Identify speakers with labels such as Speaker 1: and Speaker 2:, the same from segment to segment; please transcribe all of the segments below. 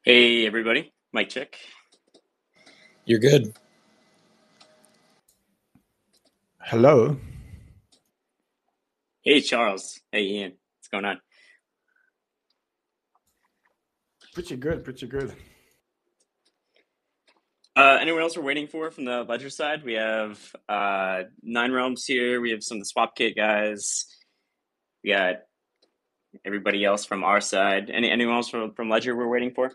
Speaker 1: Hey everybody, mic check.
Speaker 2: You're good.
Speaker 3: Hello.
Speaker 1: Hey Charles. Hey Ian. What's going on?
Speaker 3: Pretty good.
Speaker 1: Anyone else we're waiting for from the Ledger side? We have Nine Realms here. We have some of the SwapKit guys. We got everybody else from our side. Anyone else from Ledger we're waiting for?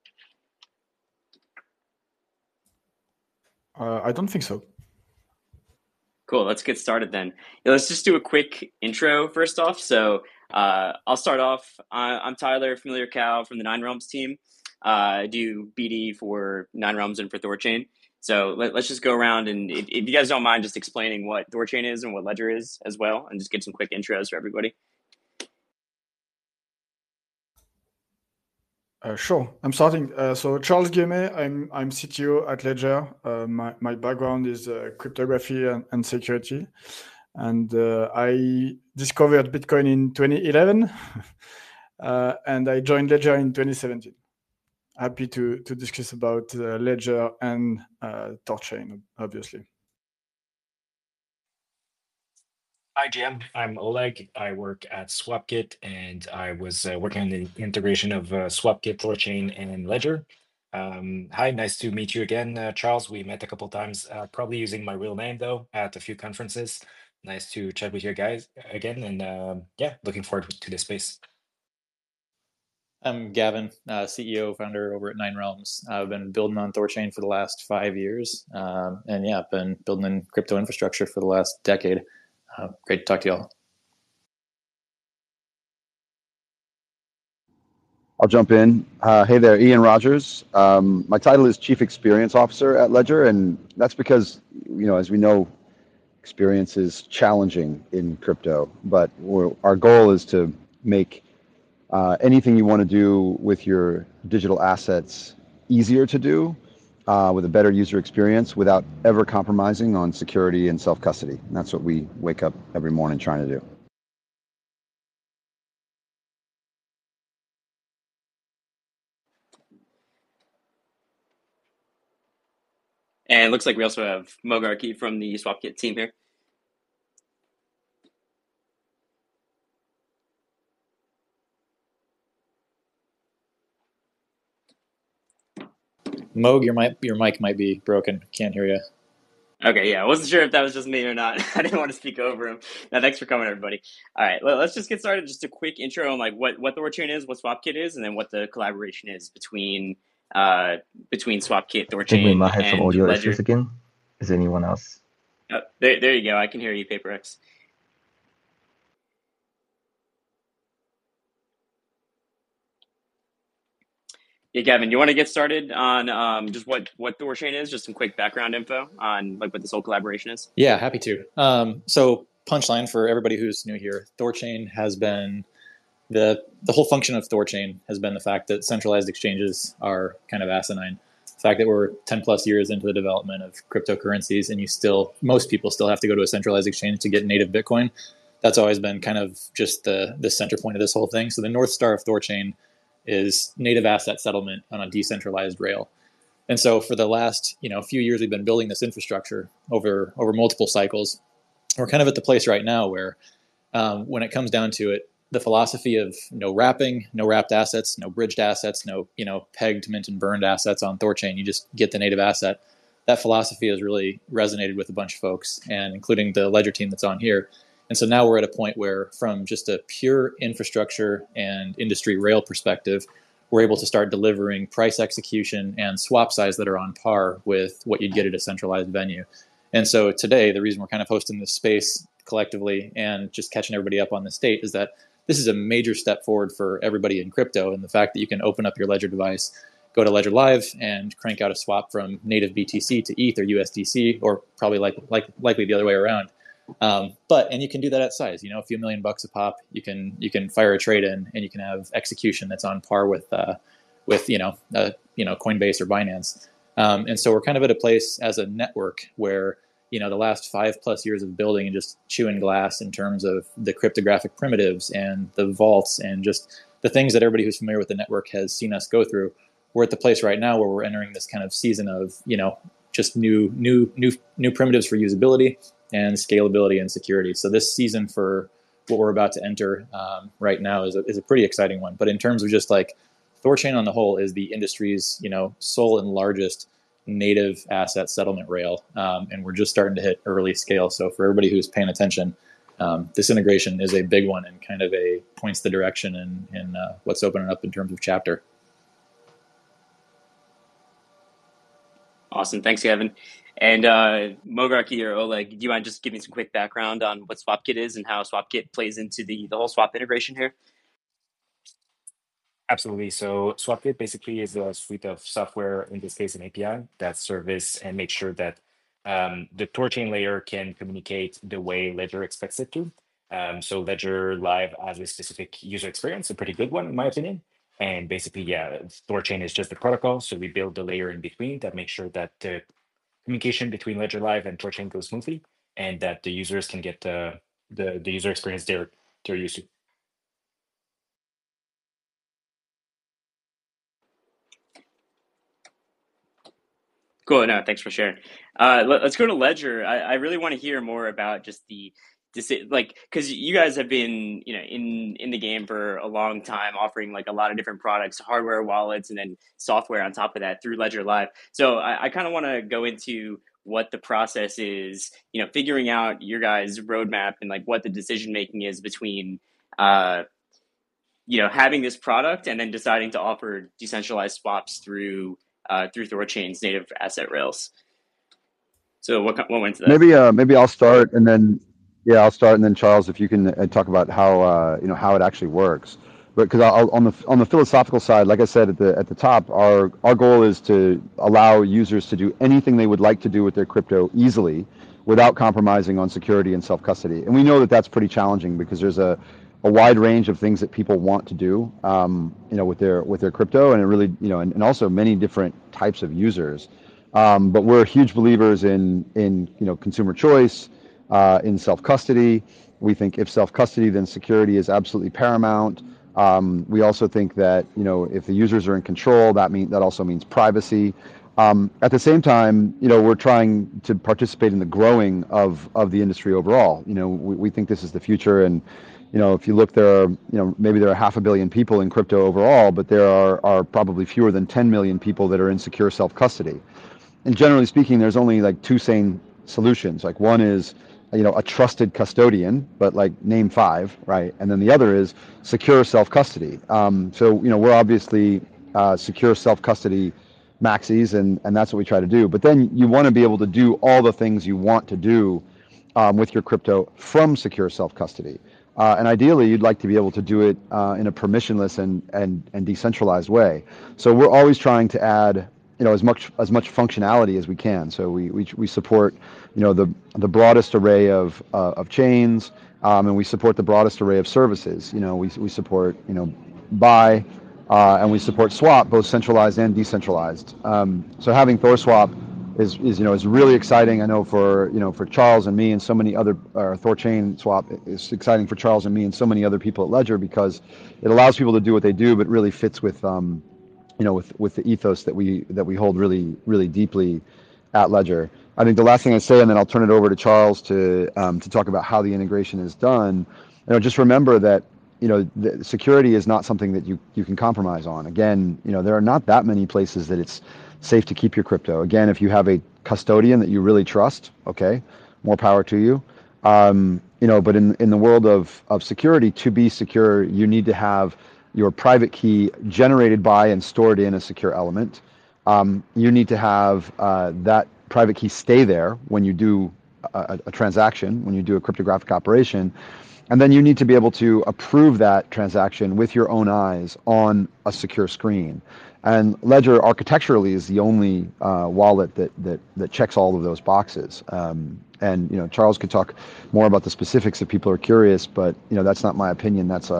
Speaker 3: I don't think so.
Speaker 1: Cool. Let's get started then. Yeah, let's just do a quick intro first off. So I'll start off. I'm Tyler, familiar Cow from the Nine Realms team. I do BD for Nine Realms and for Thorchain. So let's just go around and if you guys don't mind just explaining what Thorchain is and what Ledger is as well, and just get some quick intros for everybody.
Speaker 3: Sure. I'm starting. So Charles Guillemet, I'm CTO at Ledger. My background is cryptography and security, and I discovered Bitcoin in 2011, and I joined Ledger in 2017. Happy to discuss about Ledger and Thorchain, obviously.
Speaker 2: Hi, Jim. I'm Oleg. I work at SwapKit, and I was working on the integration of SwapKit, Thorchain, and Ledger. Hi, nice to meet you again, Charles. We met a couple times, probably using my real name, though, at a few conferences. Nice to chat with you guys again, and yeah, looking forward to this space.
Speaker 4: I'm Gavin, CEO, founder over at Nine Realms. I've been building on Thorchain for the last 5 years. And yeah, I've been building in crypto infrastructure for the last decade. Great to talk to y'all.
Speaker 5: I'll jump in. Hey there, Ian Rogers. My title is Chief Experience Officer at Ledger, and that's because, as we know, experience is challenging in crypto, but our goal is to make anything you want to do with your digital assets easier to do with a better user experience without ever compromising on security and self-custody. And that's what we wake up every morning trying to do.
Speaker 1: And it looks like we also have Mogarki from the SwapKit team here.
Speaker 4: Moog, your mic might be broken. Can't hear you.
Speaker 1: Okay, yeah, I wasn't sure if that was just me or not. I didn't want to speak over him. Now, thanks for coming, everybody. All right, let's just get started. Just a quick intro on like what Thorchain is, what SwapKit is, and then what the collaboration is between SwapKit,
Speaker 6: I think we might
Speaker 1: Thorchain,
Speaker 6: have some
Speaker 1: and
Speaker 6: audio
Speaker 1: Ledger.
Speaker 6: issues again. Is anyone else?
Speaker 1: There you go. I can hear you, PaperX. Yeah, Gavin, you want to get started on just what Thorchain is? Just some quick background info on like what this whole collaboration is.
Speaker 4: Yeah, happy to. So punchline for everybody who's new here, Thorchain has been the whole function of Thorchain has been the fact that centralized exchanges are kind of asinine. The fact that we're 10 plus years into the development of cryptocurrencies and most people still have to go to a centralized exchange to get native Bitcoin. That's always been kind of just the center point of this whole thing. So the North Star of Thorchain is native asset settlement on a decentralized rail. And so for the last few years, we've been building this infrastructure over multiple cycles. We're kind of at the place right now where when it comes down to it, the philosophy of no wrapping, no wrapped assets, no bridged assets, no pegged, mint, and burned assets on Thorchain. You just get the native asset. That philosophy has really resonated with a bunch of folks, and including the Ledger team that's on here. And so now we're at a point where, from just a pure infrastructure and industry rail perspective, we're able to start delivering price execution and swap size that are on par with what you'd get at a centralized venue. And so today, the reason we're kind of hosting this space collectively and just catching everybody up on the state is that this is a major step forward for everybody in crypto. And the fact that you can open up your Ledger device, go to Ledger Live, and crank out a swap from native BTC to ETH or USDC, or probably likely the other way around. And you can do that at size. A few $1 million a pop. You can fire a trade in, and you can have execution that's on par with Coinbase or Binance. And so we're kind of at a place as a network where the last 5+ years of building and just chewing glass in terms of the cryptographic primitives and the vaults and just the things that everybody who's familiar with the network has seen us go through. we're at the place right now where we're entering this kind of season of, just new primitives for usability and scalability and security. So this season for what we're about to enter right now is a pretty exciting one. But in terms of just like Thorchain on the whole is the industry's, sole and largest native asset settlement rail. And we're just starting to hit early scale. So for everybody who's paying attention, this integration is a big one and kind of points the direction in what's opening up in terms of chapter.
Speaker 1: Awesome. Thanks, Kevin. And Mogarky or Oleg, do you mind just giving some quick background on what SwapKit is and how SwapKit plays into the whole swap integration here?
Speaker 2: Absolutely. So SwapKit basically is a suite of software, in this case, an API that service and make sure that the Thorchain layer can communicate the way Ledger expects it to. So Ledger Live has a specific user experience, a pretty good one, in my opinion. And basically, Thorchain is just the protocol. So we build the layer in between that makes sure that the communication between Ledger Live and Thorchain goes smoothly and that the users can get the user experience they're used to.
Speaker 1: Cool. No, thanks for sharing. Let's go to Ledger. I really want to hear more about just because you guys have been, in the game for a long time, offering like a lot of different products, hardware, wallets, and then software on top of that through Ledger Live. So I kind of want to go into what the process is, figuring out your guys' roadmap and like what the decision making is between, having this product and then deciding to offer decentralized swaps through Thorchain's native asset rails. So what went into that?
Speaker 5: Maybe I'll start and then Charles, if you can talk about how how it actually works. But because on the philosophical side, like I said at the top, our goal is to allow users to do anything they would like to do with their crypto easily, without compromising on security and self-custody. And we know that that's pretty challenging because there's a wide range of things that people want to do, with their crypto, and it really, and also many different types of users. But we're huge believers in consumer choice, in self-custody. We think if self-custody, then security is absolutely paramount. We also think that if the users are in control, that also means privacy. At the same time, we're trying to participate in the growing of the industry overall. We think this is the future, and if you look, there are, maybe there are 500 million people in crypto overall, but there are probably fewer than 10 million people that are in secure self-custody. And generally speaking, there's only like two sane solutions. Like one is, a trusted custodian, but like name 5, right? And then the other is secure self-custody. So, we're obviously secure self-custody maxis, and that's what we try to do. But then you want to be able to do all the things you want to do with your crypto from secure self-custody. And ideally, you'd like to be able to do it in a permissionless and decentralized way. So we're always trying to add, as much functionality as we can. So we support, the broadest array of chains, and we support the broadest array of services. We support, buy, and we support swap, both centralized and decentralized. So having ThorSwap is really exciting. I know for Charles and me and so many other, Thorchain swap is exciting for Charles and me and so many other people at Ledger, because it allows people to do what they do, but really fits with with the ethos that we hold really, really deeply at Ledger. I think the last thing I say, and then I'll turn it over to Charles to talk about how the integration is done. Just remember that the security is not something that you can compromise on. Again, there are not that many places that it's safe to keep your crypto. Again, if you have a custodian that you really trust, okay, more power to you. But in the world of security, to be secure, you need to have your private key generated by and stored in a secure element. You need to have that private key stay there when you do a transaction, when you do a cryptographic operation. And then you need to be able to approve that transaction with your own eyes on a secure screen. And Ledger architecturally is the only wallet that checks all of those boxes. And Charles could talk more about the specifics if people are curious, but that's not my opinion. That's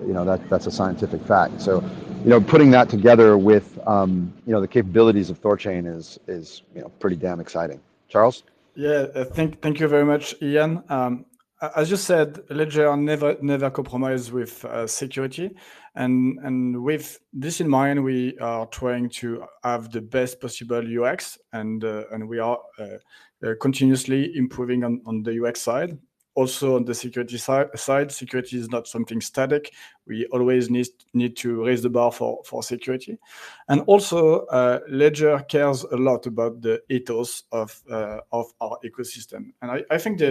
Speaker 5: a scientific fact. So putting that together with the capabilities of Thorchain is pretty damn exciting. Charles?
Speaker 3: Yeah, thank you very much, Ian. as you said, Ledger never compromise with security, and with this in mind, we are trying to have the best possible UX, and we are continuously improving on the UX side. Also on the security side, security is not something static. We always need to raise the bar for security, and also Ledger cares a lot about the ethos of our ecosystem, and I think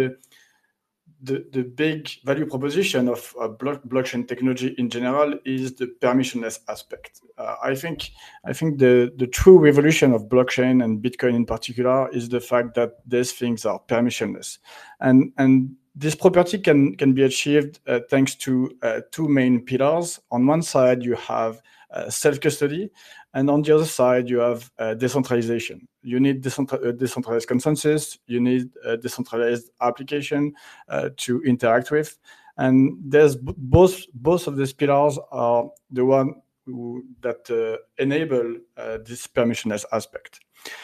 Speaker 3: the big value proposition of blockchain technology in general is the permissionless aspect. I think the true revolution of blockchain and Bitcoin in particular is the fact that these things are permissionless, and this property can be achieved thanks to two main pillars. On one side, you have self-custody, and on the other side, you have decentralization. You need decentralized consensus. You need a decentralized application to interact with, and there's both of these pillars are the one that enable this permissionless aspect.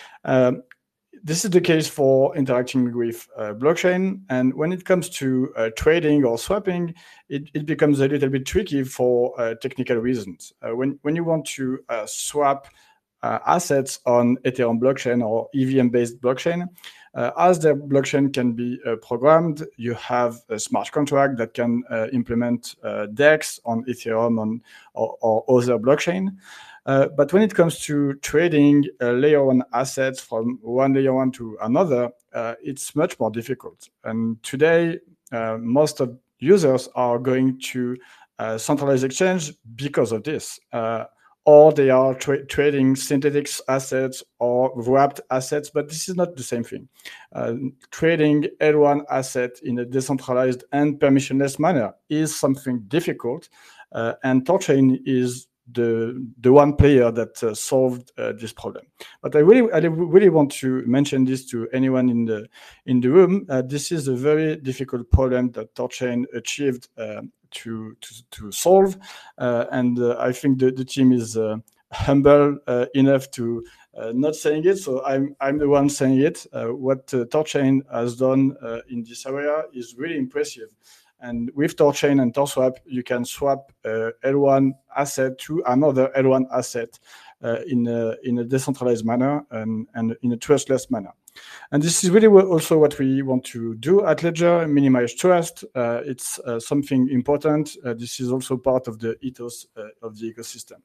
Speaker 3: This is the case for interacting with blockchain, and when it comes to trading or swapping, it becomes a little bit tricky for technical reasons. When you want to swap assets on Ethereum blockchain or EVM-based blockchain, as the blockchain can be programmed, you have a smart contract that can implement DEX on Ethereum or other blockchain. But when it comes to trading layer one assets from one layer one to another, it's much more difficult. And today, most of users are going to centralized exchange because of this. Or they are trading synthetic assets or wrapped assets, but this is not the same thing. Trading L1 asset in a decentralized and permissionless manner is something difficult, and Thorchain is the one player that solved this problem. But I really want to mention this to anyone in the room. This is a very difficult problem that Thorchain achieved to solve, and I think the team is humble enough to not saying it. So I'm the one saying it. What Thorchain has done in this area is really impressive. And with Thorchain and ThorSwap, you can swap L1 asset to another L1 asset in a decentralized manner and in a trustless manner. And this is really also what we want to do at Ledger, minimize trust. It's something important. This is also part of the ethos of the ecosystem.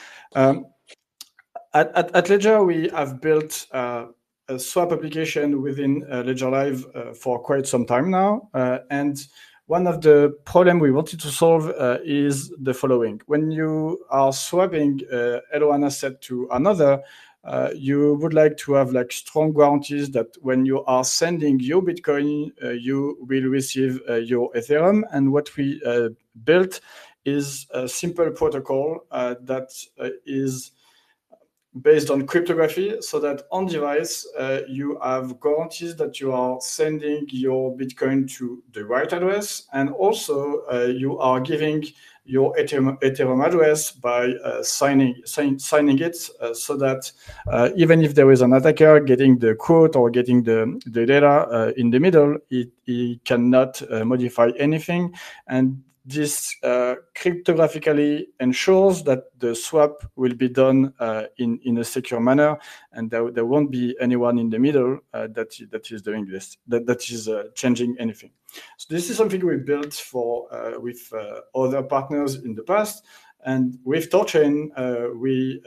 Speaker 3: At Ledger, we have built a swap application within Ledger Live for quite some time now. And one of the problems we wanted to solve is the following. When you are swapping L1 asset to another, you would like to have strong guarantees that when you are sending your Bitcoin, you will receive your Ethereum. And what we built is a simple protocol that is based on cryptography, so that on device you have guarantees that you are sending your Bitcoin to the right address, and also you are giving your Ethereum address by signing it, so that even if there is an attacker getting the quote or getting the data in the middle, he cannot modify anything. And this cryptographically ensures that the swap will be done in a secure manner, and there won't be anyone in the middle that is doing this, that is changing anything. So this is something we built with other partners in the past, and with Thorchain we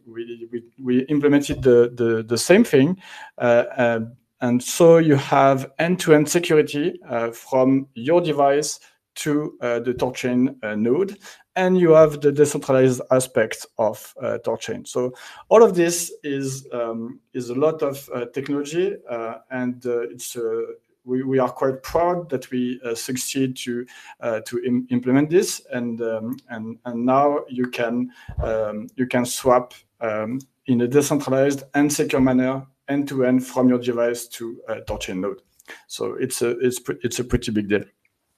Speaker 3: implemented the same thing, and so you have end-to-end security from your device to the Thorchain node, and you have the decentralized aspect of Thorchain. So all of this is a lot of technology, and we are quite proud that we succeed to implement this, and now you can swap in a decentralized and secure manner end to end from your device to Thorchain node. So it's a pretty big deal.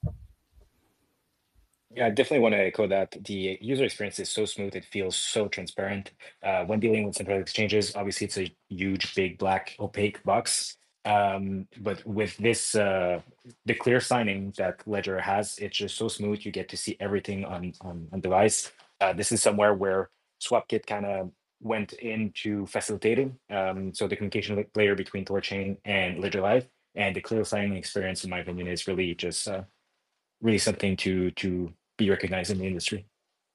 Speaker 2: Yeah, I definitely want to echo that. The user experience is so smooth. It feels so transparent. When dealing with centralized exchanges, obviously it's a huge, big, black, opaque box. But with this, the clear signing that Ledger has, it's just so smooth. You get to see everything on device. This is somewhere where SwapKit kind of went into facilitating. So the communication layer between Thorchain and Ledger Live, and the clear signing experience, in my opinion, is really just really something to be recognized in the industry.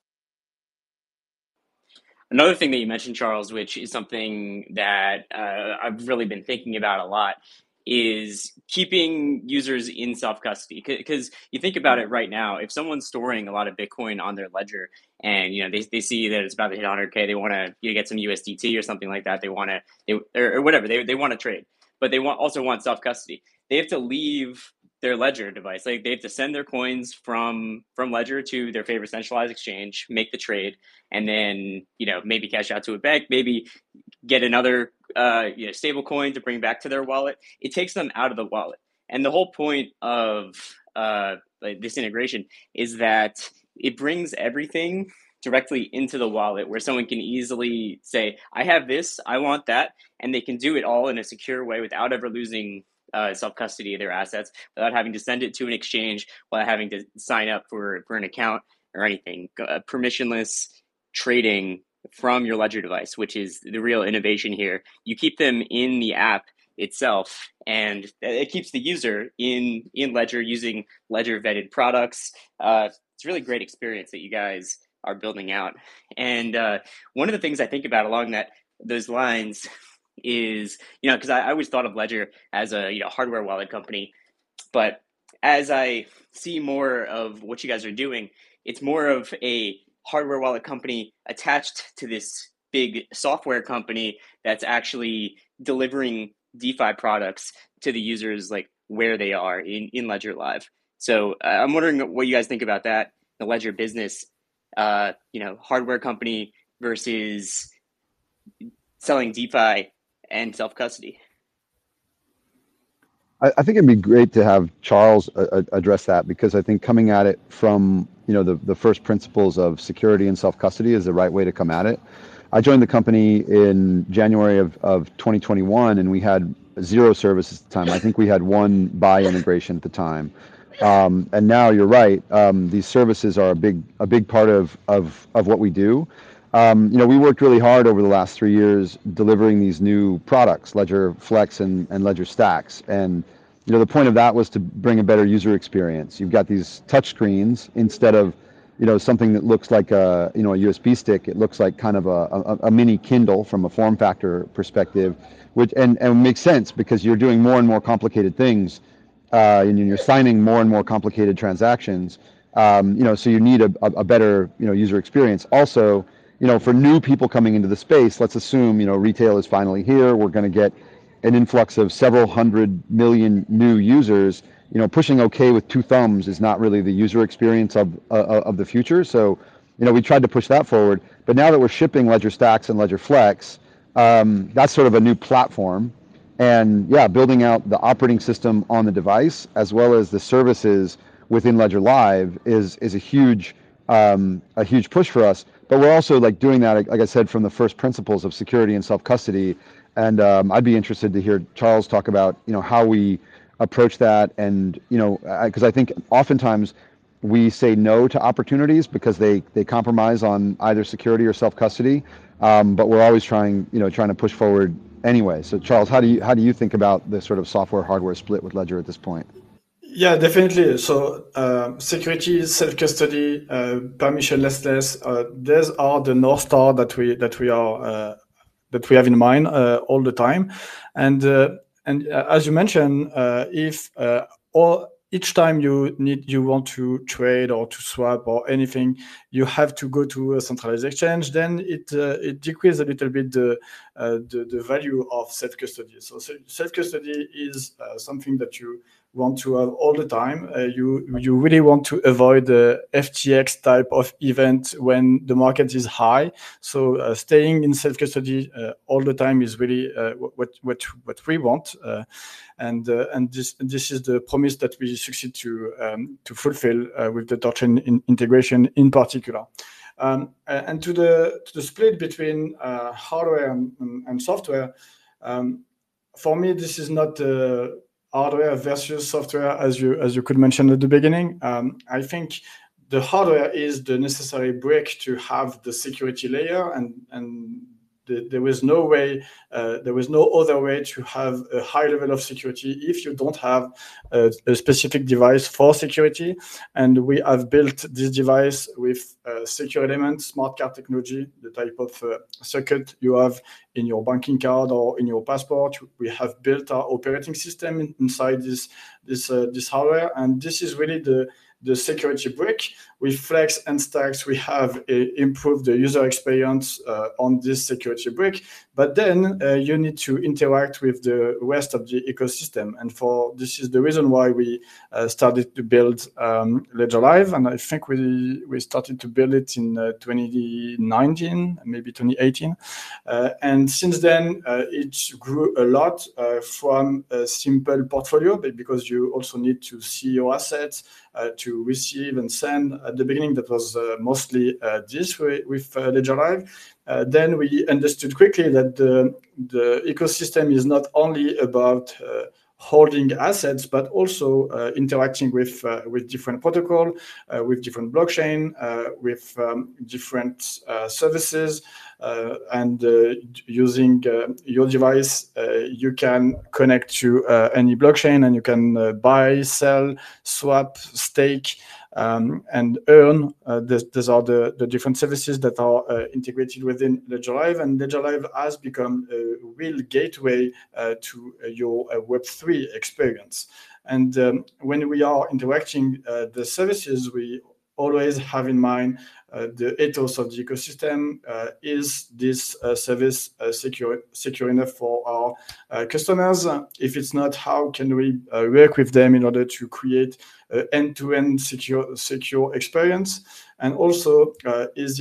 Speaker 1: Another thing that you mentioned, Charles, which is something that I've really been thinking about a lot, is keeping users in self-custody. Because you think about it right now, if someone's storing a lot of Bitcoin on their ledger and they see that it's about to hit 100K, they want to get some USDT or something like that. They want to, or whatever, they want to trade, but they also want self-custody. They have to leave their Ledger device. Like they have to send their coins from Ledger to their favorite centralized exchange, make the trade, and then maybe cash out to a bank, maybe get another stable coin to bring back to their wallet. It takes them out of the wallet. And the whole point of this integration is that it brings everything directly into the wallet, where someone can easily say, I have this, I want that, and they can do it all in a secure way without ever losing self-custody of their assets, without having to send it to an exchange, without having to sign up for an account or anything. Permissionless trading from your Ledger device, which is the real innovation here. You keep them in the app itself, and it keeps the user in Ledger using Ledger vetted products. It's a really great experience that you guys are building out. And one of the things I think about along those lines is, because I always thought of Ledger as a hardware wallet company, but as I see more of what you guys are doing, it's more of a hardware wallet company attached to this big software company that's actually delivering DeFi products to the users, like where they are in Ledger Live. So I'm wondering what you guys think about that, the Ledger business, hardware company versus selling DeFi and self-custody.
Speaker 5: I think it'd be great to have Charles address that, because I think coming at it from the first principles of security and self-custody is the right way to come at it. I joined the company in January of 2021, and we had 0 services at the time. I think we had 1 buy integration at the time. And now you're right. These services are a big part of what we do. We worked really hard over the last 3 years delivering these new products, Ledger Flex and Ledger Stacks. And the point of that was to bring a better user experience. You've got these touch screens instead of something that looks like a USB stick. It looks like kind of a mini Kindle from a form factor perspective, which and makes sense because you're doing more and more complicated things, and you're signing more and more complicated transactions. So you need a better user experience. Also, for new people coming into the space, let's assume, retail is finally here. We're going to get an influx of several 100 million new users. Pushing OK with 2 thumbs is not really the user experience of the future. So, we tried to push that forward. But now that we're shipping Ledger Stacks and Ledger Flex, that's sort of a new platform. And yeah, building out the operating system on the device as well as the services within Ledger Live is a huge push for us. But we're also doing that, like I said, from the first principles of security and self-custody. And I'd be interested to hear Charles talk about how we approach that. And because I think oftentimes we say no to opportunities because they compromise on either security or self-custody. But we're always trying to push forward anyway. So Charles, how do you think about the sort of software hardware split with Ledger at this point?
Speaker 3: Yeah, definitely. So security, self-custody, permissionlessness, these are the North Star that we have in mind all the time. And as you mentioned, if each time you want to trade or to swap or anything, you have to go to a centralized exchange, then it decreases a little bit the value of self-custody. So self-custody is something that you want to have all the time. You really want to avoid the FTX type of event when the market is high. So staying in self-custody all the time is really what we want. And this is the promise that we succeed to fulfill with the Thorchain integration in particular. And to the split between hardware and software. for me, this is not hardware versus software, as you could mention at the beginning. I think the hardware is the necessary brick to have the security layer, and there was no other way to have a high level of security if you don't have a specific device for security. And we have built this device with secure elements, smart card technology, the type of circuit you have in your banking card or in your passport. We have built our operating system inside this hardware, and this is really the security brick. With Flex and Stacks, we have improved the user experience on this security brick, but then you need to interact with the rest of the ecosystem. And this is the reason why we started to build Ledger Live, and I think we started to build it in 2019, maybe 2018. And since then, it grew a lot from a simple portfolio, because you also need to see your assets, to receive and send. At the beginning, that was mostly this with Ledger Live. Then we understood quickly that the ecosystem is not only about holding assets, but also interacting with different protocol, with different blockchain, with different services, and using your device, you can connect to any blockchain, and you can buy, sell, swap, stake, and earn. These are the different services that are integrated within Ledger Live, and Ledger Live has become a real gateway to your Web3 experience. And when we are interacting the services, we always have in mind the ethos of the ecosystem. Is this service secure enough for our customers? If it's not, how can we work with them in order to create an end-to-end secure experience? And also, is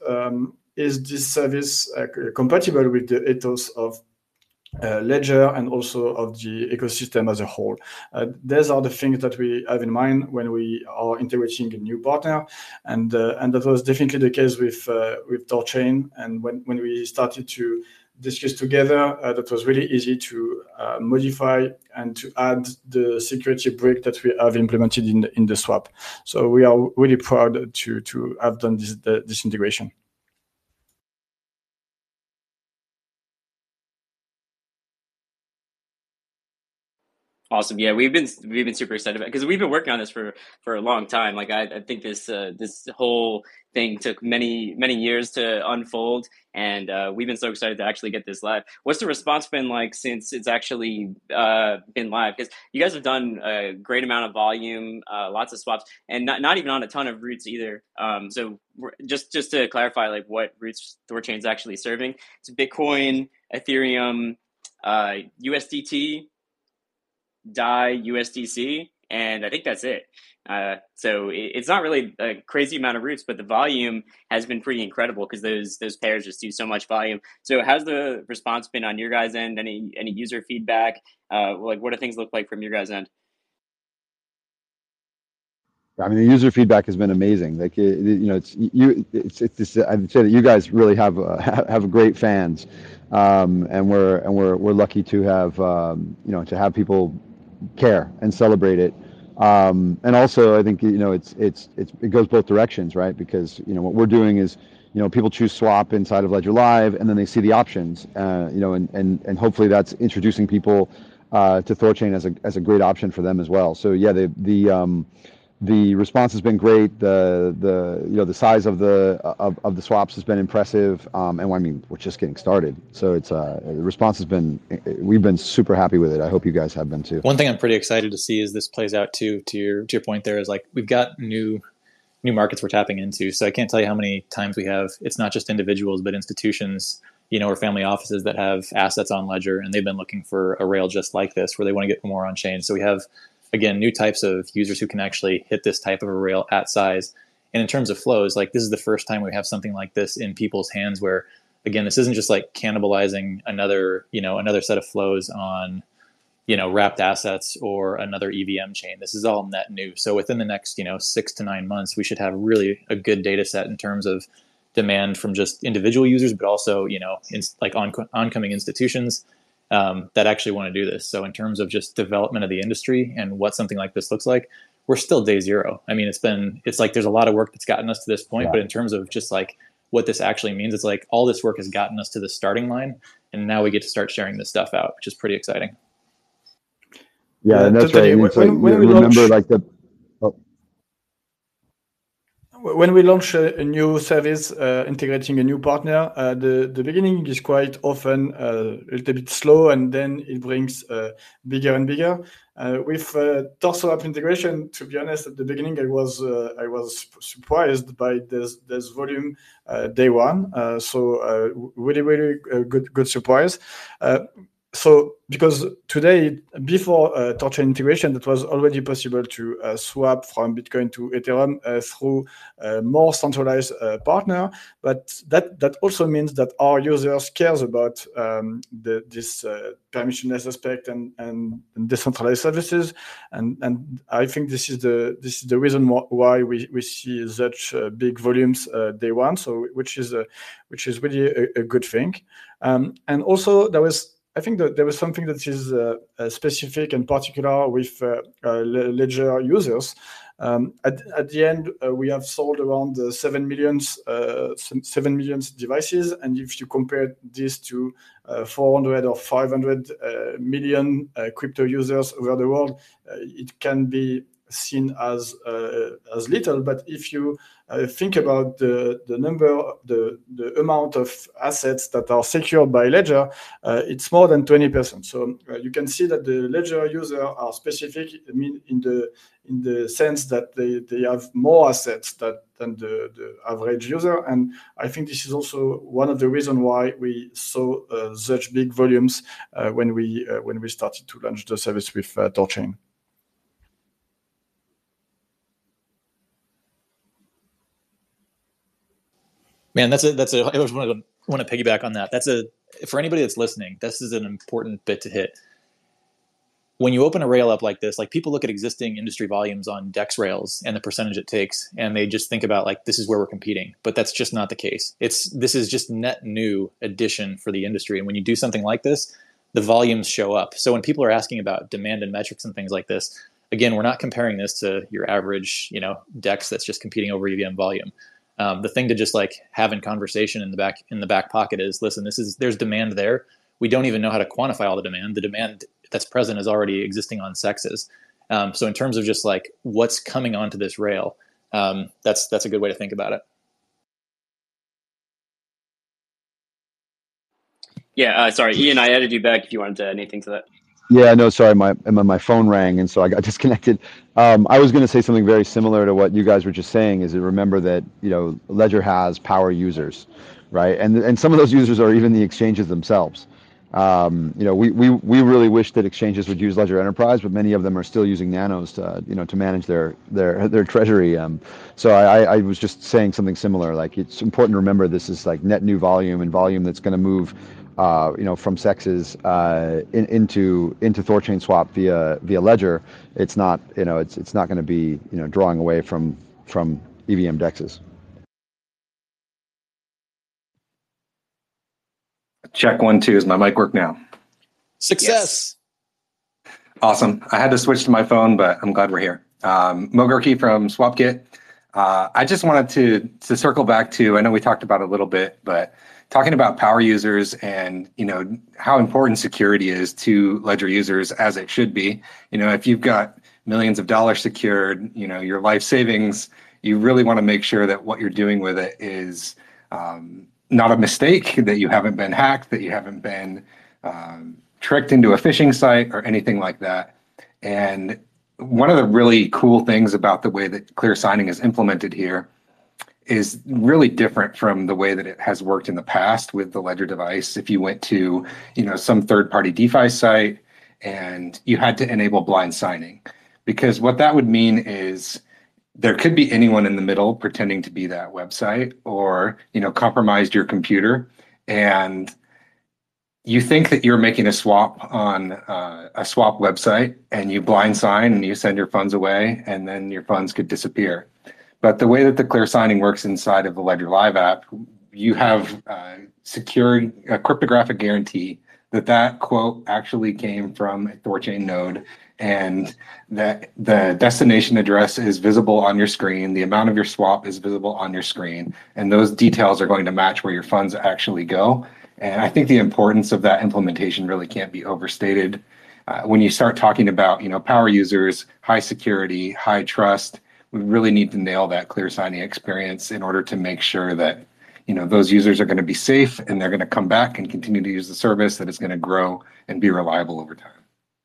Speaker 3: this service compatible with the ethos of Ledger and also of the ecosystem as a whole? These are the things that we have in mind when we are integrating a new partner, and that was definitely the case with Thorchain. And when we started to discuss together, that was really easy to modify and to add the security brick that we have implemented in the swap. So we are really proud to have done this integration.
Speaker 1: Awesome. Yeah, we've been super excited about it because we've been working on this for a long time. Like I think this whole thing took many years to unfold, and we've been so excited to actually get this live. What's the response been like since it's actually been live? Because you guys have done a great amount of volume, lots of swaps, and not even on a ton of roots either. So just to clarify, like what roots Thorchain's actually serving, it's Bitcoin, Ethereum, USDT, DAI, USDC, and I think that's it. So it's not really a crazy amount of roots, but the volume has been pretty incredible because those pairs just do so much volume. So how's the response been on your guys' end? Any user feedback? Like what do things look like from your guys' end?
Speaker 5: I mean, the user feedback has been amazing. Like it's this. I'd say that you guys really have great fans, and we're lucky to have to have people care and celebrate it. And also, I think it goes both directions, right? Because what we're doing is people choose swap inside of Ledger Live, and then they see the options, and hopefully that's introducing people to Thorchain as a great option for them as well. So yeah, the response has been great. The size of the swaps has been impressive, and I mean we're just getting started. So it's the response has been. We've been super happy with it. I hope you guys have been too.
Speaker 4: One thing I'm pretty excited to see is this plays out too. To your point, there is like we've got new markets we're tapping into. So I can't tell you how many times we have. It's not just individuals, but institutions, or family offices that have assets on Ledger, and they've been looking for a rail just like this, where they want to get more on chain. So we have, again, new types of users who can actually hit this type of a rail at size. And in terms of flows, like this is the first time we have something like this in people's hands where, again, this isn't just like cannibalizing another set of flows on, wrapped assets or another EVM chain. This is all net new. So within the next, 6 to 9 months, we should have really a good data set in terms of demand from just individual users, but also, like oncoming institutions. that actually want to do this. So in terms of just development of the industry and what something like this looks like, we're still day zero. I mean, it's like there's a lot of work that's gotten us to this point, but in terms of just like what this actually means, it's like all this work has gotten us to the starting line, and now we get to start sharing this stuff out, which is pretty exciting.
Speaker 5: Yeah, and that's right. When we remember like the.
Speaker 3: When we launch a new service, integrating a new partner, the beginning is quite often a little bit slow, and then it brings bigger and bigger. With Torso app integration, to be honest, at the beginning I was surprised by this volume day one. So really good surprise. So because today, before THORChain integration, that was already possible to swap from Bitcoin to Ethereum through a more centralized partner. But that also means that our users cares about this permissionless aspect and decentralized services. And I think this is the reason why we see such big volumes day one. So which is really a good thing. And also I think that there was something that is specific and particular with Ledger users. At the end, we have sold around 7 million devices, and if you compare this to 400 or 500 million crypto users over the world, it can be seen as little. But if you think about the number, the amount of assets that are secured by Ledger, it's more than 20%. So you can see that the Ledger users are specific. I mean, in the sense that they have more assets than the average user, and I think this is also one of the reasons why we saw such big volumes when we started to launch the service with THORChain.
Speaker 4: Man, I just want to piggyback on that. For anybody that's listening, this is an important bit to hit. When you open a rail up like this, like people look at existing industry volumes on DEX rails and the percentage it takes, and they just think about like, this is where we're competing, but that's just not the case. This is just net new addition for the industry. And when you do something like this, the volumes show up. So when people are asking about demand and metrics and things like this, again, we're not comparing this to your average, DEX that's just competing over EVM volume. The thing to just like have in conversation in the back pocket is, listen, there's demand there. We don't even know how to quantify all the demand. The demand that's present is already existing on sexes. So in terms of just like what's coming onto this rail, that's a good way to think about it.
Speaker 1: Yeah, sorry, Ian, I added you back if you wanted to add anything to that.
Speaker 5: Yeah, no, sorry, my phone rang, and so I got disconnected. I was going to say something very similar to what you guys were just saying. Is to remember that Ledger has power users, right? And some of those users are even the exchanges themselves. We really wish that exchanges would use Ledger Enterprise, but many of them are still using Nanos to manage their treasury. So I was just saying something similar. Like, it's important to remember this is like net new volume and volume that's going to move from sexes into THORChain swap via Ledger. It's not it's not going to be drawing away from EVM dexes.
Speaker 7: Check 1 2. Is my mic work now?
Speaker 4: Success.
Speaker 7: Yes. Awesome. I had to switch to my phone, but I'm glad we're here. Mo Gurki from SwapKit. I just wanted to circle back to, I know we talked about it a little bit, but talking about power users and how important security is to Ledger users, as it should be. If you've got millions of dollars secured, your life savings, you really want to make sure that what you're doing with it is not a mistake, that you haven't been hacked, that you haven't been tricked into a phishing site or anything like that. And one of the really cool things about the way that clear signing is implemented here is really different from the way that it has worked in the past with the Ledger device. If you went to some third-party DeFi site and you had to enable blind signing, because what that would mean is there could be anyone in the middle pretending to be that website, or compromised your computer, and you think that you're making a swap on a swap website, and you blind sign and you send your funds away, and then your funds could disappear. But the way that the clear signing works inside of the Ledger Live app, you have secured a cryptographic guarantee that quote actually came from a ThorChain node, and that the destination address is visible on your screen, the amount of your swap is visible on your screen, and those details are going to match where your funds actually go. And I think the importance of that implementation really can't be overstated. When you start talking about, power users, high security, high trust, we really need to nail that clear signing experience in order to make sure that those users are going to be safe and they're going to come back and continue to use the service, that is going to grow and be reliable over time.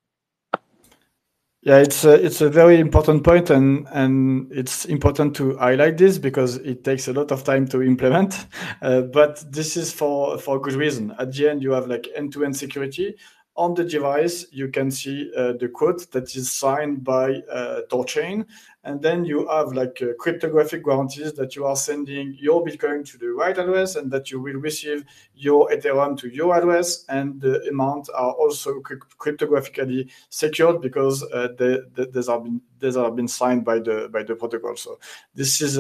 Speaker 3: Yeah, it's a very important point, and it's important to highlight this because it takes a lot of time to implement. But this is for good reason. At the end, you have like end-to-end security. On the device, you can see the quote that is signed by ThorChain, and then you have like cryptographic guarantees that you are sending your Bitcoin to the right address and that you will receive your Ethereum to your address, and the amount are also cryptographically secured because these have been signed by the protocol. So this is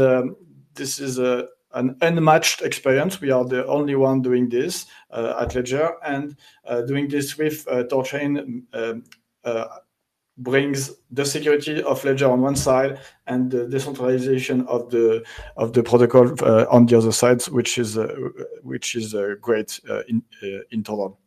Speaker 3: an unmatched experience. We are the only one doing this at Ledger, and doing this with ThorChain brings the security of Ledger on one side and the decentralization of the protocol on the other side, which is great in total.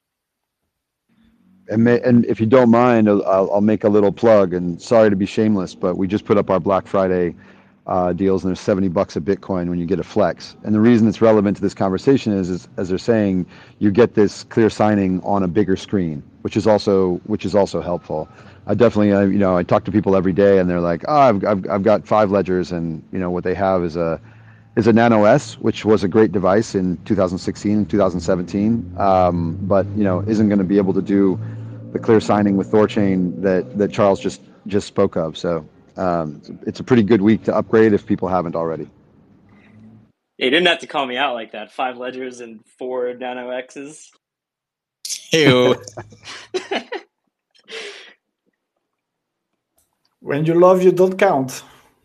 Speaker 5: And if you don't mind, I'll make a little plug. And sorry to be shameless, but we just put up our Black Friday deals, and there's $70 a Bitcoin when you get a flex. And the reason it's relevant to this conversation is as they're saying, you get this clear signing on a bigger screen, which is also helpful. I definitely, I talk to people every day, and they're like, oh, I've got 5 ledgers, and what they have is a Nano S, which was a great device in 2016, 2017, but isn't going to be able to do the clear signing with ThorChain that Charles just spoke of. So it's a pretty good week to upgrade if people haven't already.
Speaker 1: You didn't have to call me out like that. 5 ledgers and 4 Nano X's.
Speaker 4: Ew.
Speaker 3: When you love, you don't count.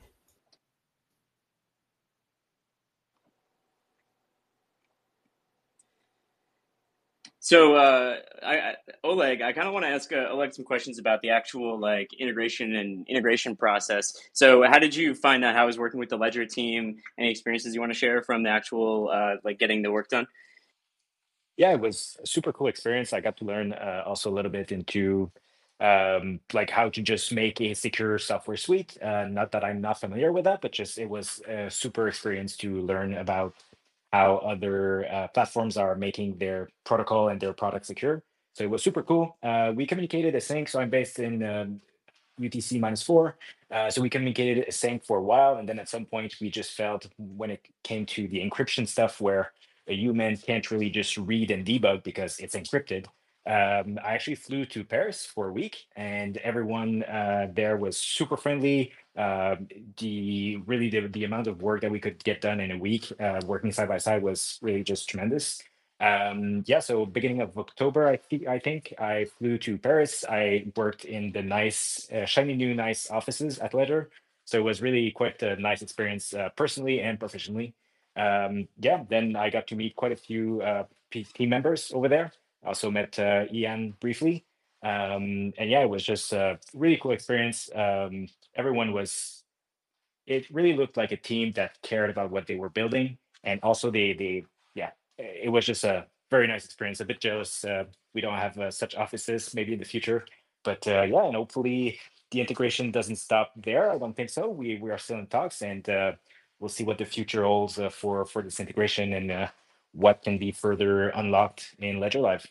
Speaker 1: So, Oleg, I kind of want to ask Oleg some questions about the actual integration process. So, how did you find out how I was working with the Ledger team? Any experiences you want to share from the actual getting the work done?
Speaker 2: Yeah, it was a super cool experience. I got to learn also a little bit into how to just make a secure software suite. Not that I'm not familiar with that, but just it was a super experience to learn about how other platforms are making their protocol and their product secure. So it was super cool. We communicated async. So I'm based in UTC -4. So we communicated async for a while. And then at some point, we just felt when it came to the encryption stuff where a human can't really just read and debug because it's encrypted. I actually flew to Paris for a week, and everyone there was super friendly. The amount of work that we could get done in a week working side by side was really just tremendous. So beginning of October, I think I flew to Paris. I worked in the nice, shiny new nice offices at Ledger. So it was really quite a nice experience personally and professionally. Then I got to meet quite a few team members over there. I also met Ian briefly. It was just a really cool experience. It really looked like a team that cared about what they were building. And also it was just a very nice experience. A bit jealous we don't have such offices maybe in the future. But and hopefully the integration doesn't stop there. I don't think so. We are still in talks, and we'll see what the future holds for this integration and what can be further unlocked in Ledger Live.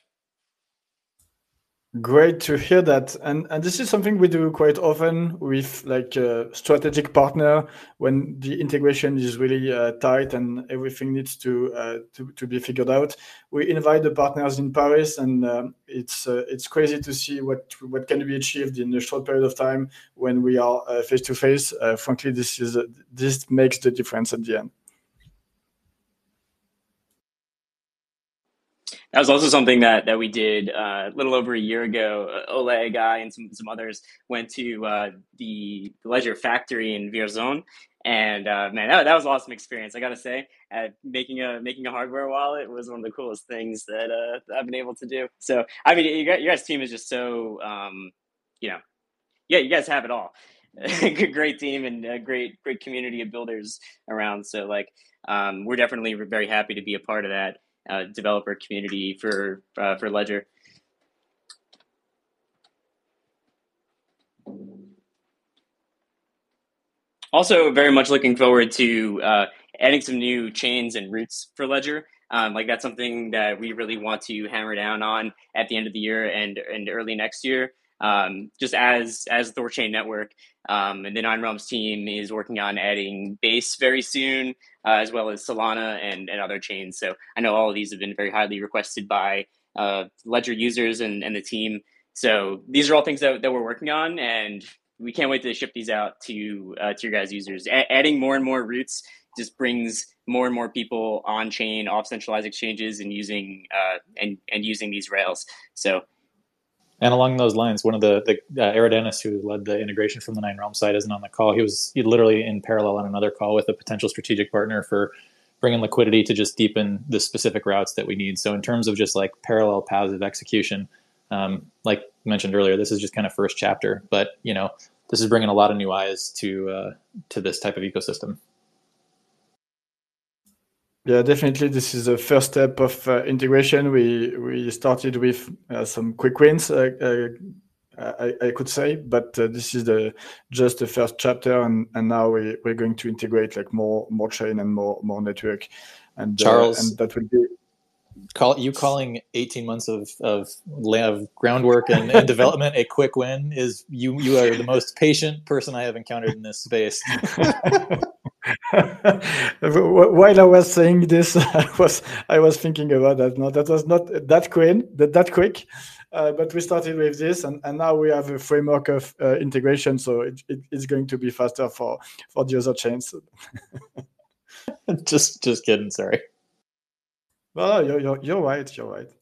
Speaker 3: Great to hear that, and this is something we do quite often with like a strategic partner when the integration is really tight and everything needs to be figured out. We invite the partners in Paris, and it's crazy to see what can be achieved in a short period of time when we are face to face. Frankly, this makes the difference at the end.
Speaker 1: That was also something that we did a little over a year ago. Oleg, I, and some others went to the Ledger factory in Vierzon, And man, that was an awesome experience. I gotta say, making a hardware wallet was one of the coolest things that I've been able to do. So I mean, your guys' team is just so yeah, you guys have it all. Great team and a great community of builders around. So like, we're definitely very happy to be a part of that developer community for Ledger. Also, very much looking forward to adding some new chains and routes for Ledger. Like that's something that we really want to hammer down on at the end of the year and early next year. Just as Thorchain Network, and the Nine Realms team is working on adding Base very soon, as well as Solana and other chains. So I know all of these have been very highly requested by Ledger users and the team. So these are all things that we're working on, and we can't wait to ship these out to your guys' users. Adding more and more routes just brings more and more people on chain, off centralized exchanges, and using using these rails. So.
Speaker 4: And along those lines, one of the Eric Dennis, who led the integration from the Nine Realms side, isn't on the call. He literally in parallel on another call with a potential strategic partner for bringing liquidity to just deepen the specific routes that we need. So in terms of just like parallel paths of execution, like mentioned earlier, this is just kind of first chapter, but this is bringing a lot of new eyes to this type of ecosystem.
Speaker 3: Yeah, definitely. This is the first step of integration. We started with some quick wins, I could say, but this is just the first chapter, and now we're going to integrate like more chain and more network, and
Speaker 4: Charles,
Speaker 3: and that will be.
Speaker 4: Calling 18 months of groundwork and development a quick win is you are the most patient person I have encountered in this space.
Speaker 3: While I was saying this, I was thinking about that. No, that was not that quick, but we started with this, and now we have a framework of integration, so it's going to be faster for the other chains.
Speaker 4: just kidding. Sorry.
Speaker 3: Well, you're right. You're right.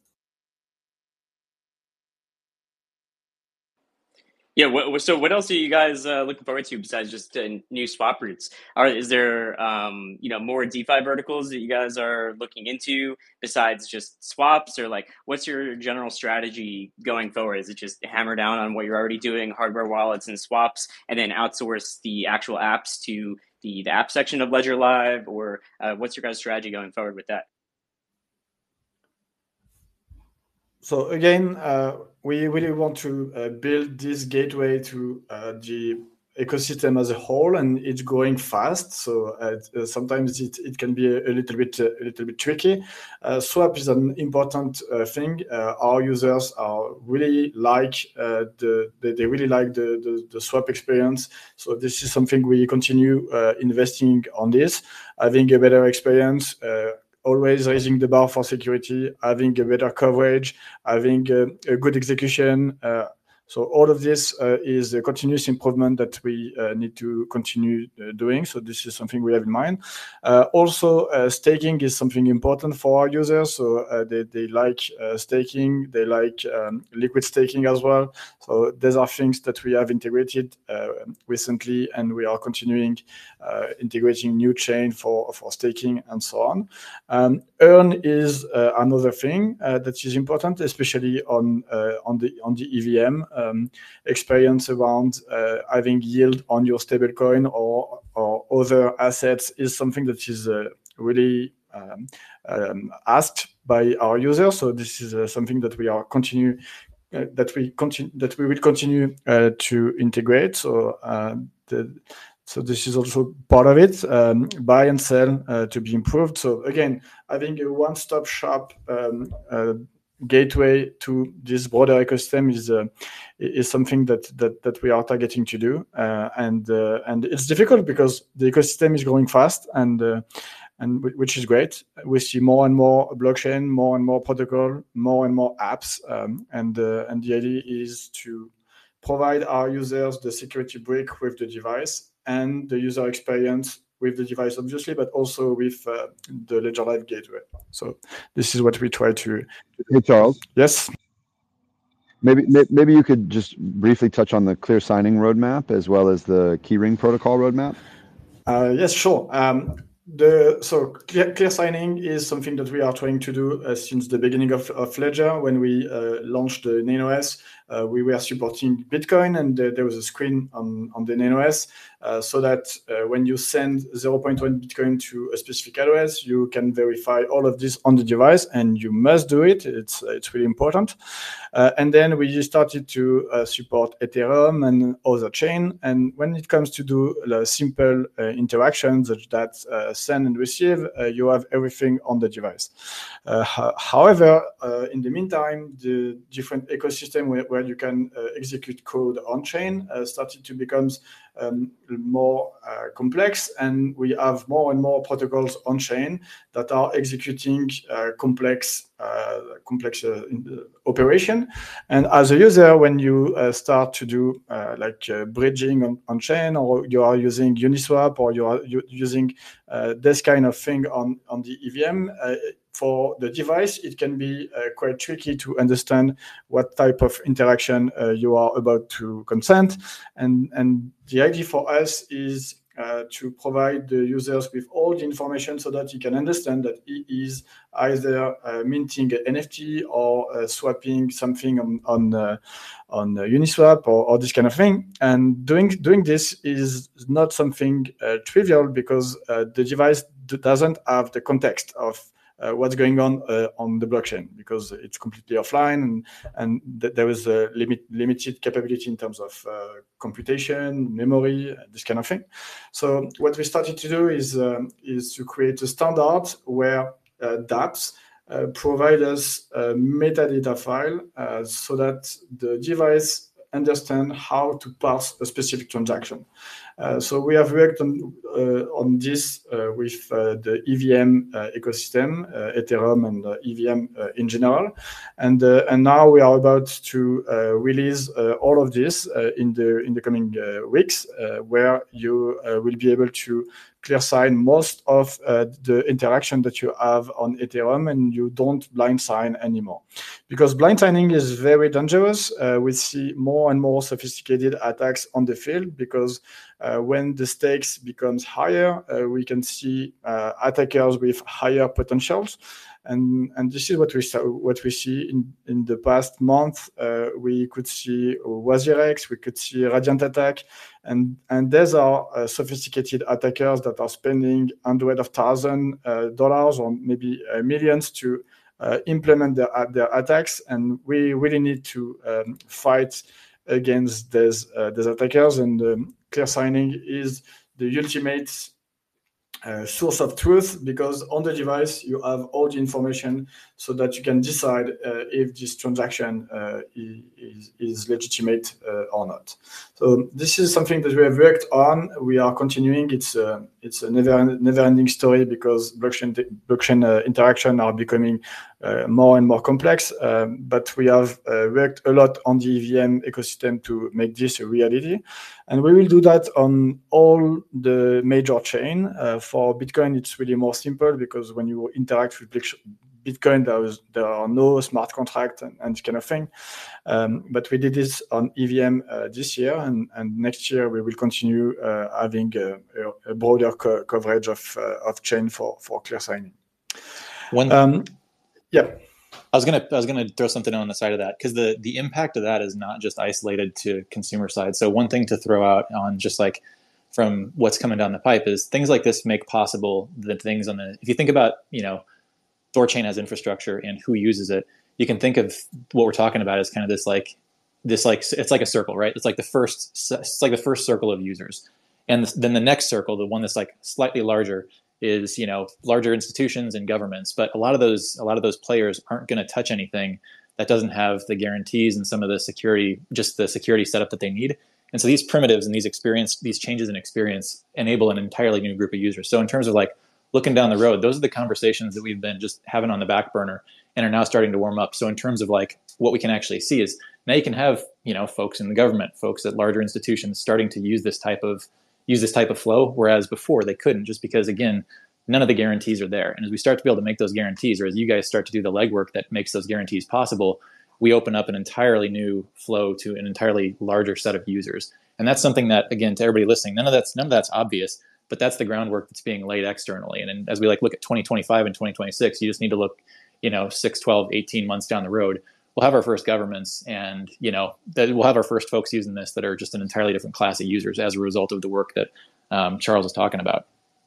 Speaker 1: Yeah. So what else are you guys looking forward to besides just new swap routes? Is there more DeFi verticals that you guys are looking into besides just swaps, or like what's your general strategy going forward? Is it just hammer down on what you're already doing, hardware wallets and swaps, and then outsource the actual apps to the app section of Ledger Live, or what's your guys' strategy going forward with that?
Speaker 3: So again, we really want to build this gateway to the ecosystem as a whole, and it's growing fast. So sometimes it can be a little bit tricky. Swap is an important thing. Our users are really like they really like the swap experience. So this is something we continue investing on this, having a better experience. Always raising the bar for security, having a better coverage, having a good execution. So all of this is a continuous improvement that we need to continue doing. So this is something we have in mind. Also, staking is something important for our users. So they like staking. They like liquid staking as well. So these are things that we have integrated recently, and we are continuing integrating new chain for staking and so on. Earn is another thing that is important, especially on the EVM. Experience around having yield on your stablecoin or other assets is something that is really asked by our users. So this is something that we are that we will continue to integrate. So this is also part of it. Buy and sell to be improved. So again, having a one-stop shop gateway to this broader ecosystem is something that we are targeting to do, and it's difficult because the ecosystem is growing fast, and which is great. We see more and more blockchain, more and more protocol, more and more apps, and the idea is to provide our users the security brick with the device and the user experience with the device, obviously, but also with the Ledger Live gateway. So this is what we try to.
Speaker 5: Hey, Charles.
Speaker 3: Yes.
Speaker 5: Maybe you could just briefly touch on the clear signing roadmap as well as the keyring protocol roadmap.
Speaker 3: Yes, sure. Clear signing is something that we are trying to do since the beginning of Ledger. When we launched the NanoS, we were supporting Bitcoin, and there was a screen on the NanoS so that when you send 0.1 Bitcoin to a specific address, you can verify all of this on the device, and you must do it. It's really important. And then we started to support Ethereum and other chain. And when it comes to do simple interactions such that send and receive, you have everything on the device. However, in the meantime, the different ecosystem where you can execute code on chain started to become more complex, and we have more and more protocols on chain that are executing complex operation. And as a user, when you start to do bridging on chain, or you are using Uniswap, or you are using this kind of thing on the EVM, for the device, it can be quite tricky to understand what type of interaction you are about to consent. And the idea for us is to provide the users with all the information so that he can understand that he is either minting an NFT or swapping something on Uniswap or this kind of thing. And doing this is not something trivial, because the device doesn't have the context of what's going on the blockchain, because it's completely offline, and there is a limited capability in terms of computation, memory, this kind of thing. So what we started to do is to create a standard where dApps provide us a metadata file so that the device understand how to parse a specific transaction. So we have worked on this with the EVM ecosystem, Ethereum and EVM in general, and now we are about to release all of this in the coming weeks, where you will be able to clear sign most of the interaction that you have on Ethereum, and you don't blind sign anymore. Because blind signing is very dangerous. We see more and more sophisticated attacks on the field, because when the stakes becomes higher, we can see attackers with higher potentials. And this is what we see in the past month. We could see WazirX, we could see Radiant Attack, and these are sophisticated attackers that are spending hundreds of thousands dollars or maybe millions to implement their attacks. And we really need to fight against these attackers. And clear signing is the ultimate source of truth, because on the device you have all the information so that you can decide if this transaction is legitimate or not. So this is something that we have worked on. We are continuing. It's a never-ending story, because blockchain interaction are becoming more and more complex. But we have worked a lot on the EVM ecosystem to make this a reality. And we will do that on all the major chain. For Bitcoin, it's really more simple, because when you interact with Bitcoin, there are no smart contract and this kind of thing. But we did this on EVM this year, and next year we will continue having a broader coverage of chain for clear signing. Yeah.
Speaker 4: I was gonna throw something on the side of that, because the impact of that is not just isolated to consumer side. So one thing to throw out on just like from what's coming down the pipe is things like this make possible the things on the, if you think about, Thorchain as infrastructure and who uses it, you can think of what we're talking about as kind of this it's like a circle, right? It's like the first circle of users. And then the next circle, the one that's like slightly larger, is larger institutions and governments. But a lot of those players aren't going to touch anything that doesn't have the guarantees and some of the security, just the security setup that they need. And so these primitives and these changes in experience enable an entirely new group of users. So in terms of like looking down the road, those are the conversations that we've been just having on the back burner and are now starting to warm up. So in terms of like what we can actually see is now you can have folks in the government, folks at larger institutions starting to use this type of flow, whereas before they couldn't, just because again none of the guarantees are there. And as we start to be able to make those guarantees, or as you guys start to do the legwork that makes those guarantees possible, we open up an entirely new flow to an entirely larger set of users. And that's something that, again, to everybody listening, none of that's obvious, but that's the groundwork that's being laid externally. And as we look at 2025 and 2026, you just need to look, 6, 12, 18 months down the road. We'll have our first governments, and that we'll have our first folks using this that are just an entirely different class of users as a result of the work that Charles is talking about.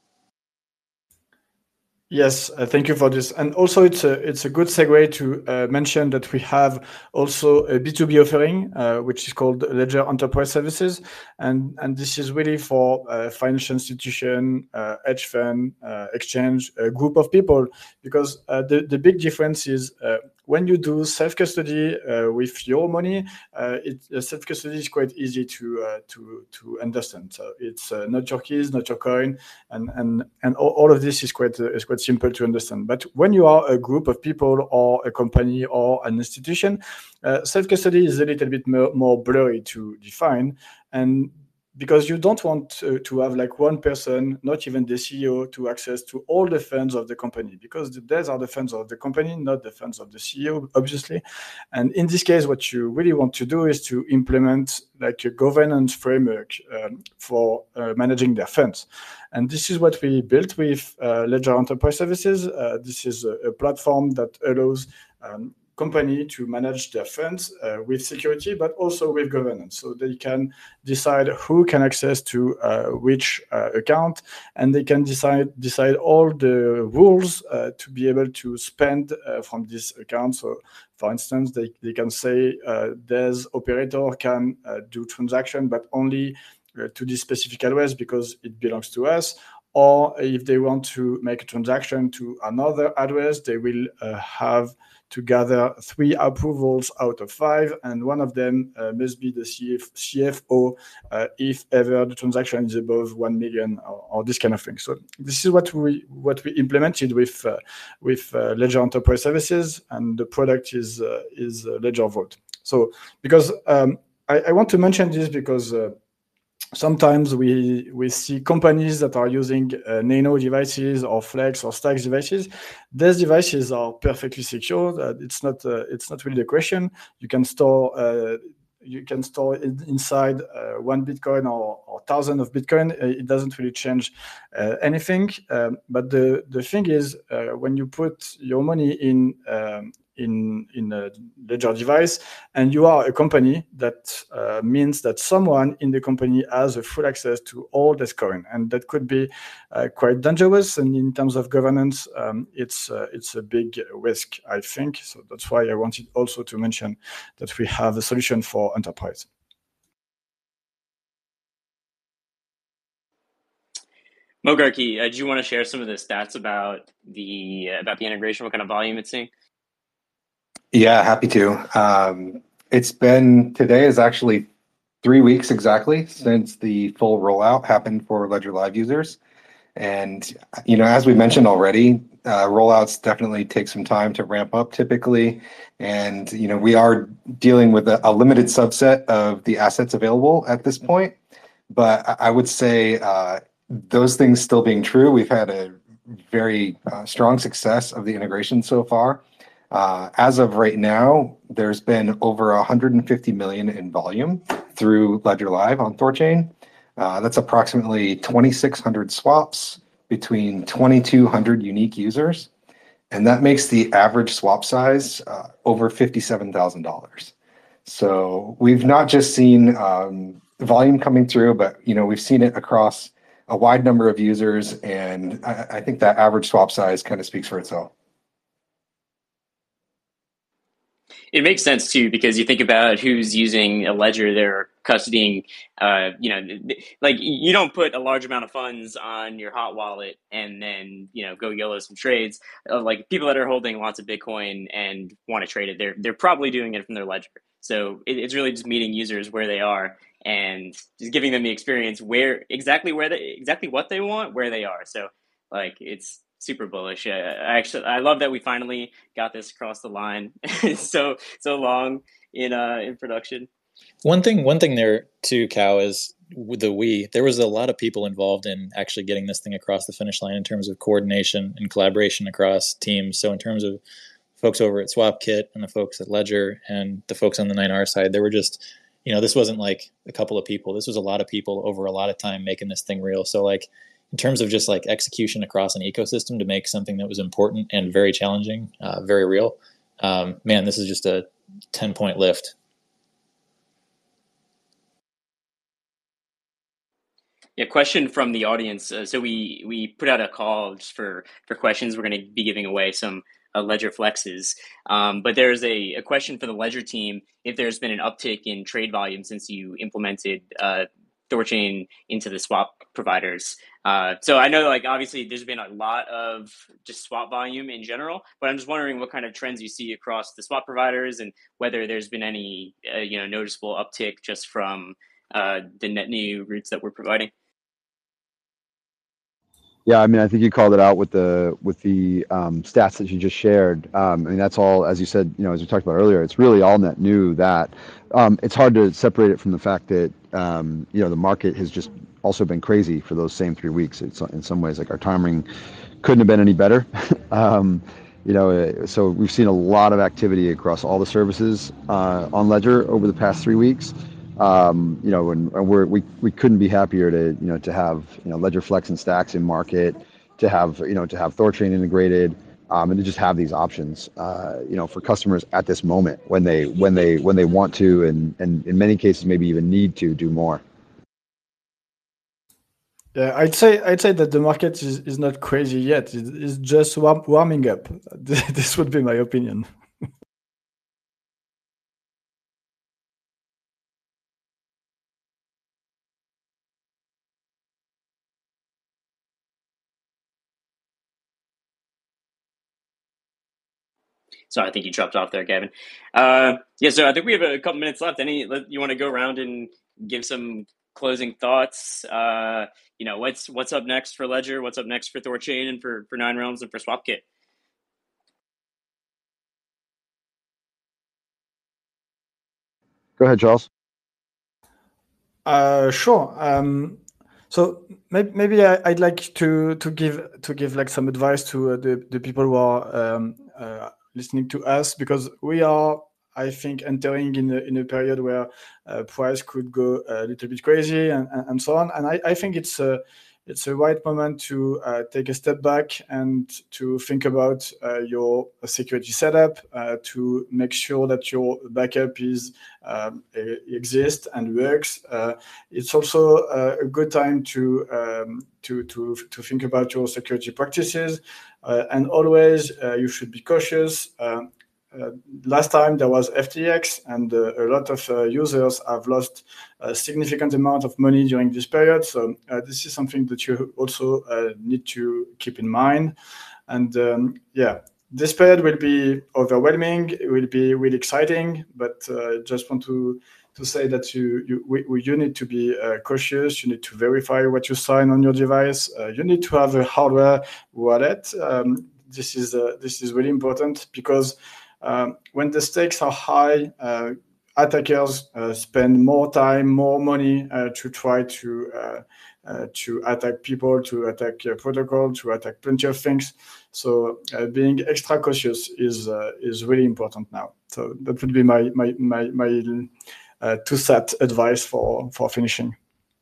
Speaker 3: Yes, thank you for this. And also, it's a good segue to mention that we have also a B2B offering, which is called Ledger Enterprise Services, and this is really for financial institution, hedge fund, exchange, a group of people, because the big difference is when you do self-custody with your money, self-custody is quite easy to understand. So it's not your keys, not your coin, and all of this is quite simple to understand. But when you are a group of people or a company or an institution, self-custody is a little bit more blurry to define, and because you don't want to have one person, not even the CEO, to access to all the funds of the company, because those are the funds of the company, not the funds of the CEO, obviously. And in this case, what you really want to do is to implement a governance framework for managing their funds. And this is what we built with Ledger Enterprise Services. This is a platform that allows company to manage their funds with security, but also with governance. So they can decide who can access to which account, and they can decide all the rules to be able to spend from this account. So for instance, they can say this operator can do transaction, but only to this specific address because it belongs to us. Or if they want to make a transaction to another address, they will have to gather 3 approvals out of 5, and one of them must be the CFO if ever the transaction is above 1 million or this kind of thing. So this is what we implemented with Ledger Enterprise Services, and the product is Ledger Vault. So because I want to mention this because sometimes we see companies that are using Nano devices or Flex or Stacks devices. These devices are perfectly secure. It's not really the question. You can store inside 1 Bitcoin or 1,000 of Bitcoin. It doesn't really change anything. But the thing is, when you put your money in a Ledger device, and you are a company, that means that someone in the company has a full access to all this coin, and that could be quite dangerous. And in terms of governance, it's a big risk, I think. So that's why I wanted also to mention that we have a solution for enterprise.
Speaker 1: Mogarky, do you want to share some of the stats about the integration, what kind of volume it's seeing?
Speaker 7: Yeah, happy to. Today is actually 3 weeks exactly since the full rollout happened for Ledger Live users. And, as we mentioned already, rollouts definitely take some time to ramp up typically. And, we are dealing with a limited subset of the assets available at this point. But I would say those things still being true, we've had a very strong success of the integration so far. As of right now, there's been over 150 million in volume through Ledger Live on Thorchain. That's approximately 2,600 swaps between 2,200 unique users. And that makes the average swap size over $57,000. So we've not just seen volume coming through, but we've seen it across a wide number of users. And I think that average swap size kind of speaks for itself.
Speaker 1: It makes sense too, because you think about who's using a ledger, they're custodying, you don't put a large amount of funds on your hot wallet and then, go YOLO some trades. Like people that are holding lots of Bitcoin and want to trade it, they're probably doing it from their ledger. So it's really just meeting users where they are and just giving them the experience exactly what they want, where they are. So it's super bullish. I love that we finally got this across the line. so long in production.
Speaker 4: One thing there too, Cal, is with there was a lot of people involved in actually getting this thing across the finish line in terms of coordination and collaboration across teams. So in terms of folks over at SwapKit and the folks at Ledger and the folks on the 9R side, there were just, this wasn't like a couple of people. This was a lot of people over a lot of time making this thing real. So in terms of just like execution across an ecosystem to make something that was important and very challenging, very real, man, this is just a 10-point lift.
Speaker 1: Yeah, question from the audience. So we put out a call just for questions. We're going to be giving away some Ledger Flexes. But there's a question for the Ledger team if there's been an uptick in trade volume since you implemented Thorchain into the swap providers. So I know, like, obviously there's been a lot of just swap volume in general, but I'm just wondering what kind of trends you see across the swap providers and whether there's been any noticeable uptick just from the net new routes that we're providing.
Speaker 5: Yeah, I mean, I think you called it out with the stats that you just shared. I mean, that's all, as you said, as we talked about earlier, it's really all net new. That it's hard to separate it from the fact that the market has just also been crazy for those same 3 weeks. It's in some ways like our timing couldn't have been any better. So we've seen a lot of activity across all the services on Ledger over the past 3 weeks. And we couldn't be happier to have Ledger Flex and Stacks in market, to have Thorchain integrated, and to just have these options for customers at this moment when they want to, and in many cases maybe even need to do more.
Speaker 3: Yeah, I'd say that the market is not crazy yet. It's just warming up. This would be my opinion.
Speaker 1: So I think you dropped off there, Gavin. So I think we have a couple minutes left. You want to go around and give some closing thoughts? What's up next for Ledger? What's up next for Thorchain and for Nine Realms and for SwapKit?
Speaker 5: Go ahead, Charles.
Speaker 3: Sure. So maybe I'd like to give like some advice to the people who are listening to us, because we are, I think, entering in a period where price could go a little bit crazy and so on. And I think it's a right moment to take a step back and to think about your security setup, to make sure that your backup exists and works. It's also a good time to think about your security practices, and always you should be cautious. Last time there was FTX, and a lot of users have lost a significant amount of money during this period. So this is something that you also need to keep in mind. And this period will be overwhelming. It will be really exciting, but just want to say that you need to be cautious. You need to verify what you sign on your device. You need to have a hardware wallet. This is really important, because when the stakes are high, attackers spend more time, more money to try to attack people, to attack protocol, to attack plenty of things. So being extra cautious is really important now. So that would be my two-set advice for finishing.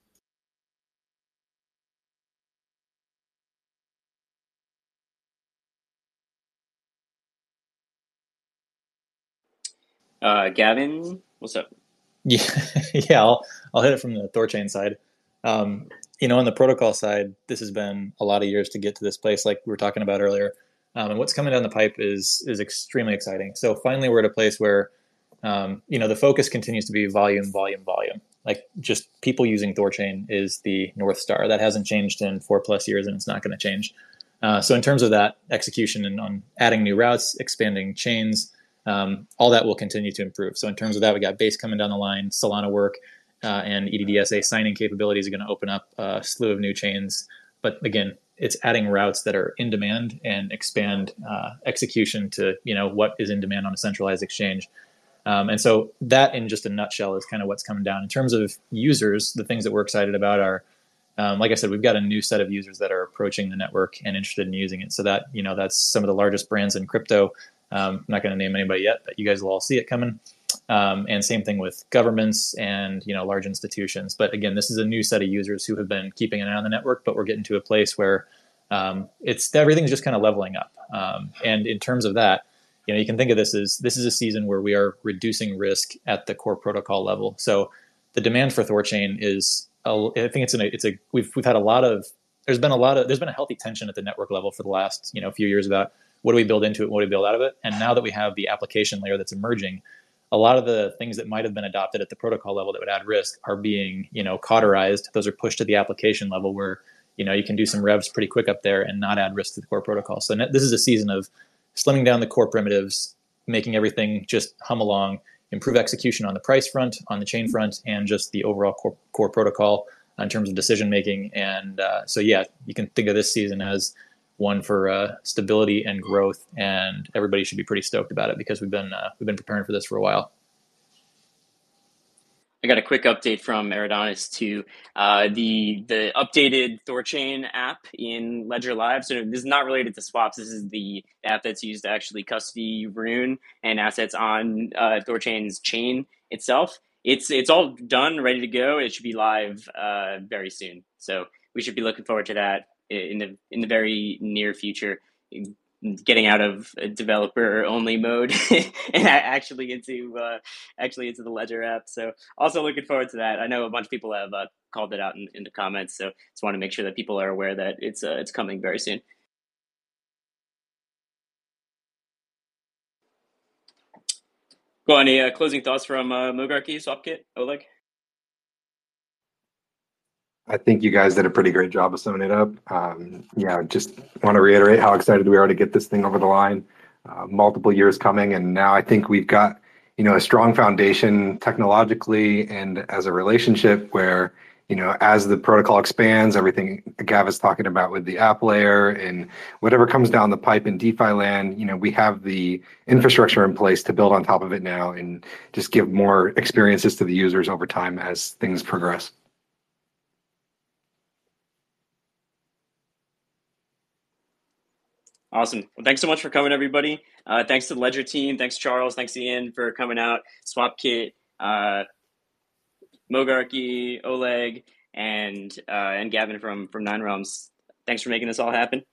Speaker 1: Gavin, what's up?
Speaker 4: Yeah, I'll hit it from the Thorchain side. On the protocol side, this has been a lot of years to get to this place, like we were talking about earlier. And what's coming down the pipe is extremely exciting. So finally, we're at a place where, the focus continues to be volume. Like, just people using Thorchain is the North Star. That hasn't changed in 4+ years, and it's not going to change. So in terms of that execution and on adding new routes, expanding chains, all that will continue to improve. So in terms of that, we got Base coming down the line, Solana work, and EDDSA signing capabilities are going to open up a slew of new chains. But again, it's adding routes that are in demand and expand execution to what is in demand on a centralized exchange. And so that, in just a nutshell, is kind of what's coming down. In terms of users, the things that we're excited about are, like I said, we've got a new set of users that are approaching the network and interested in using it. So that, that's some of the largest brands in crypto. I'm not going to name anybody yet, but you guys will all see it coming. And same thing with governments and large institutions. But again, this is a new set of users who have been keeping an eye on the network, but we're getting to a place where everything's just kind of leveling up. And in terms of that, you can think of this as a season where we are reducing risk at the core protocol level. So the demand for ThorChain is, I think we've had there's been a healthy tension at the network level for the last few years about what do we build into it, what do we build out of it. And now that we have the application layer that's emerging, a lot of the things that might have been adopted at the protocol level that would add risk are being cauterized. Those are pushed to the application level where you can do some revs pretty quick up there and not add risk to the core protocol. So this is a season of slimming down the core primitives, making everything just hum along, improve execution on the price front, on the chain front, and just the overall core protocol in terms of decision making. And so yeah, you can think of this season as one for stability and growth, and everybody should be pretty stoked about it because we've been preparing for this for a while.
Speaker 1: I got a quick update from Eridonis to the updated ThorChain app in Ledger Live. So this is not related to swaps. This is the app that's used to actually custody Rune and assets on ThorChain's chain itself. It's all done, ready to go. It should be live very soon. So we should be looking forward to that in the very near future, getting out of a developer only mode and actually into the Ledger app. So also looking forward to that. I know a bunch of people have called it out in the comments, so just want to make sure that people are aware that it's coming very soon. Go on, any closing thoughts from Mogarchy, Swapkit, Oleg?
Speaker 7: I think you guys did a pretty great job of summing it up. Just want to reiterate how excited we are to get this thing over the line. Multiple years coming, and now I think we've got a strong foundation technologically and as a relationship where as the protocol expands, everything Gav is talking about with the app layer and whatever comes down the pipe in DeFi land, we have the infrastructure in place to build on top of it now and just give more experiences to the users over time as things progress.
Speaker 1: Awesome. Well, thanks so much for coming, everybody. Thanks to the Ledger team. Thanks, Charles. Thanks, Ian, for coming out. Swapkit, Mogarchy, Oleg, and Gavin from Nine Realms. Thanks for making this all happen.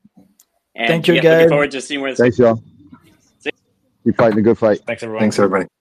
Speaker 1: And
Speaker 3: Thank you,
Speaker 1: yeah,
Speaker 3: guys.
Speaker 1: looking forward to seeing where this
Speaker 5: Thanks, y'all. Keep fighting a good fight.
Speaker 2: Thanks, everyone.
Speaker 7: Thanks, everybody.